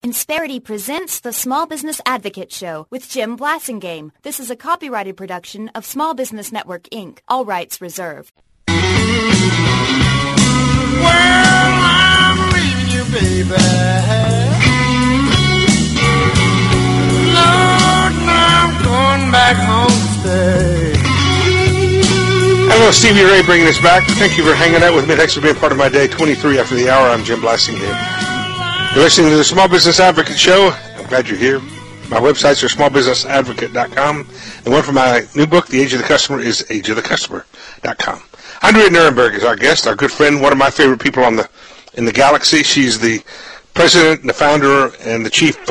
Insperity presents the Small Business Advocate Show with Jim Blasingame. This is a copyrighted production of Small Business Network, Inc. All rights reserved. Well, I'm leaving you, baby. Lord, I'm going back home to stay. Hello, Stevie Ray bringing us back. Thank you for hanging out with me. Thanks for being part of my day. 23 after the hour, I'm Jim Blasingame. You're listening to the Small Business Advocate Show. I'm glad you're here. My websites are smallbusinessadvocate.com. And one for my new book, The Age of the Customer, is ageofthecustomer.com. Andrea Nierenberg is our guest, our good friend, one of my favorite people in the galaxy. She's the president, the founder, and the chief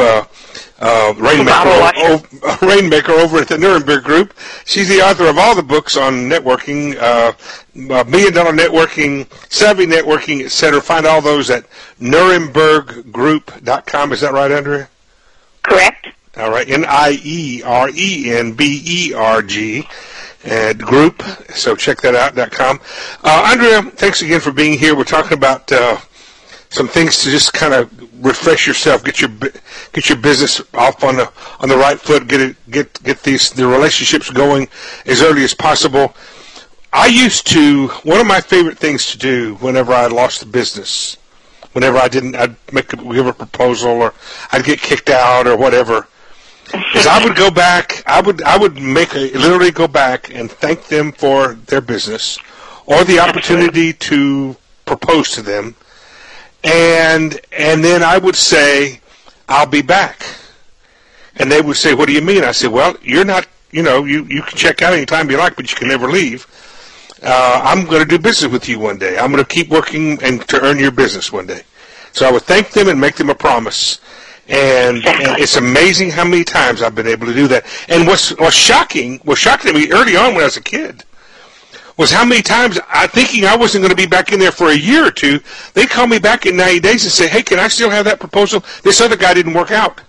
rainmaker over at the Nuremberg Group. She's the author of all the books on networking, $1 Million Networking, Savvy Networking, etc. Find all those at NurembergGroup.com. Is that right, Andrea? Correct. All right, NIERENBERG and group. So check that out. .com. Andrea, thanks again for being here. We're talking about some things to just kind of refresh yourself, get your business off on the right foot, get the relationships going as early as possible. One of my favorite things to do whenever I lost the business, whenever I'd give a proposal or I'd get kicked out or whatever, is I would go back. I would literally go back and thank them for their business or the opportunity to propose to them. And then I would say, I'll be back. And they would say, what do you mean? I said, well, you're not, you can check out anytime you like, but you can never leave. I'm going to do business with you one day. I'm going to keep working and to earn your business one day. So I would thank them and make them a promise. And it's amazing how many times I've been able to do that. And what's shocking to me early on when I was a kid was how many times, thinking I wasn't going to be back in there for a year or two, they call me back in 90 days and say, hey, can I still have that proposal? This other guy didn't work out.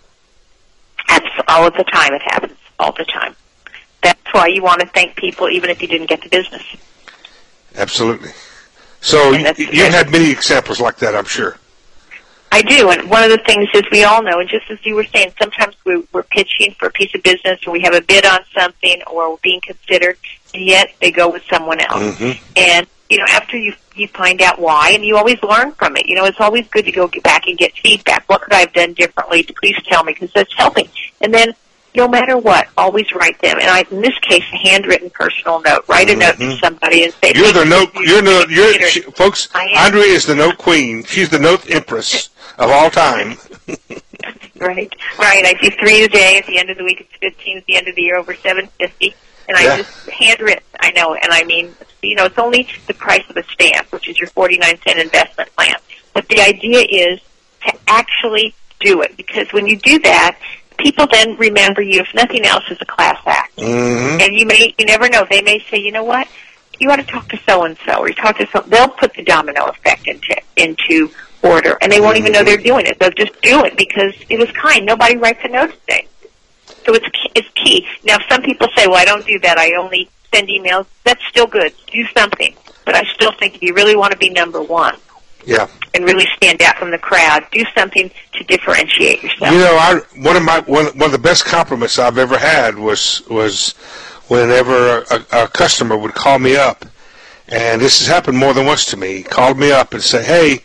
All of the time it happens, all the time. That's why you want to thank people even if you didn't get the business. Absolutely. So you had many examples like that, I'm sure. I do, and one of the things is we all know, and just as you were saying, sometimes we're pitching for a piece of business or we have a bid on something or we're being considered, and yet they go with someone else. Mm-hmm. And, after you find out why, and you always learn from it. It's always good to go back and get feedback. What could I have done differently? Please tell me, because that's helping. And then, no matter what, always write them. And in this case, a handwritten personal note. Write a note to somebody and say, "You're the note. Folks. Andrea is the note queen. She's the note empress of all time." Right. I do 3 a day. At the end of the week, it's 15. At the end of the year, over 750. And I just handwritten. I know, and I mean, it's only the price of a stamp, which is your 49-cent investment plan. But the idea is to actually do it, because when you do that, people then remember you, if nothing else, as a class act. Mm-hmm. And you never know. They may say, you know what, you ought to talk to so-and-so, or you talk to they'll put the domino effect into order, and they won't even know they're doing it. They'll just do it because it was kind. Nobody writes a note today. So it's key. Now, some people say, well, I don't do that. I only send emails. That's still good. Do something. But I still think if you really want to be number one, and really stand out from the crowd, do something to differentiate yourself. One of the best compliments I've ever had was whenever a customer would call me up, and this has happened more than once to me. Called me up and say, hey,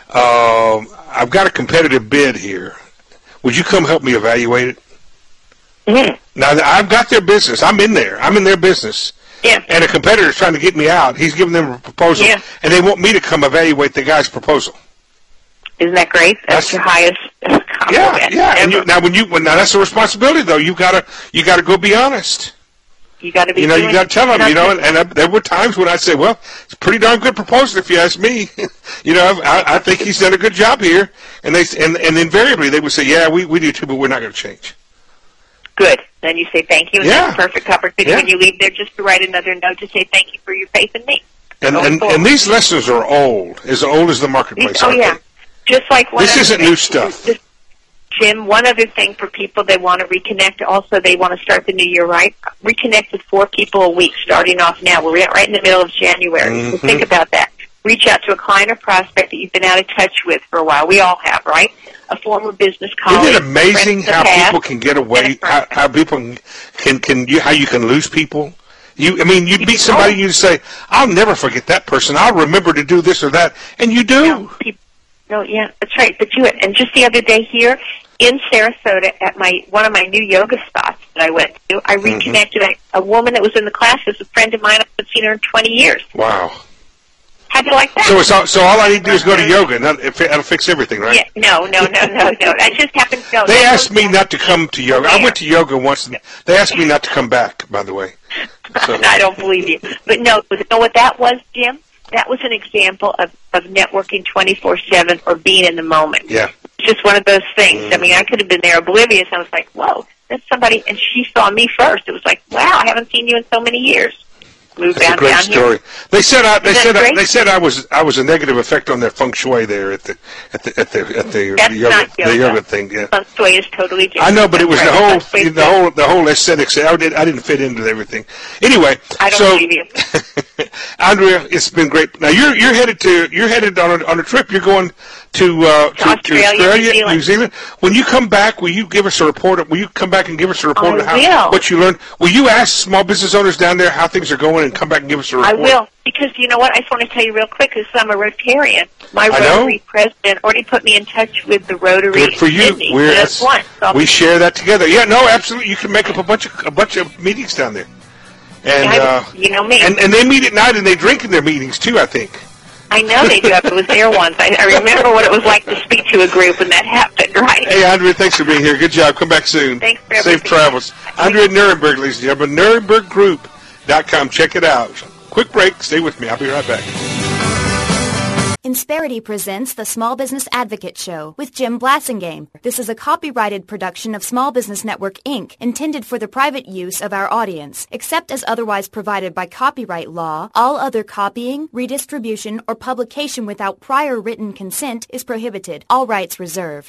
I've got a competitive bid here. Would you come help me evaluate it? Mm-hmm. Now, I've got their business. I'm in there. I'm in their business. Yeah. And a competitor is trying to get me out. He's giving them a proposal, and they want me to come evaluate the guy's proposal. Isn't that great? That's your highest compliment. Yeah. And now that's a responsibility, though. You gotta go be honest. You got to be. You got to tell them. And there were times when I'd say, "Well, it's a pretty darn good proposal, if you ask me." I think he's done a good job here. And and invariably they would say, "Yeah, we do too, but we're not going to change." Good. Then you say thank you, and that's a perfect opportunity when you leave there just to write another note to say thank you for your faith in me. And these lessons are old as the marketplace. Just like this isn't new stuff. Jim, one other thing for people, they want to reconnect. Also, they want to start the new year right. Reconnect with 4 people a week, starting off now. We're right in the middle of January. Mm-hmm. So think about that. reach out to a client or prospect that you've been out of touch with for a while. We all have, right? A former business colleague. Isn't it amazing how past, people can get away? How people how you can lose people? You'd meet somebody and you'd say, "I'll never forget that person. I'll remember to do this or that," and you do. No, yeah, that's right. But and just the other day here in Sarasota at one of my new yoga spots that I went to, I reconnected a woman that was in the class. Was a friend of mine. I haven't seen her in 20 years. Wow. How'd you like that? So all I need to do is go to yoga, and that'll fix everything, right? Yeah, no. I just happened to go. They asked me not to come to yoga. I went to yoga once, and they asked me not to come back, by the way. So. I don't believe you. But no, you know what that was, Jim? That was an example of networking 24/7 or being in the moment. Yeah. It's just one of those things. I mean, I could have been there oblivious. I was like, whoa, that's somebody, and she saw me first. It was like, wow, I haven't seen you in so many years. That's a great story. They said I was a negative effect on their feng shui there at the yoga thing. Yeah. Feng shui is totally different. I know, but it was the whole aesthetics. I didn't fit into everything. Anyway, I don't believe you. Andrea, it's been great. Now you're headed on a trip. You're going to Australia, New Zealand. When you come back, will you give us a report? Will you come back and give us a report of what you learned? Will you ask small business owners down there how things are going and come back and give us a report? I will, because you know what? I just want to tell you real quick, because I'm a Rotarian. My Rotary president already put me in touch with the Rotary. Good for you. We share that together. Yeah, no, absolutely. You can make up a bunch of meetings down there. And you know me. And they meet at night and they drink in their meetings too, I think. I know they do. I was there once. I remember what it was like to speak to a group when that happened, right? Hey, Andrea, thanks for being here. Good job. Come back soon. Thanks for everything. Safe travels. Andrea Nierenberg, ladies and gentlemen. NierenbergGroup.com. Check it out. Quick break. Stay with me. I'll be right back. Insperity presents the Small Business Advocate Show with Jim Blasingame. This is a copyrighted production of Small Business Network, Inc., intended for the private use of our audience. Except as otherwise provided by copyright law, all other copying, redistribution, or publication without prior written consent is prohibited. All rights reserved.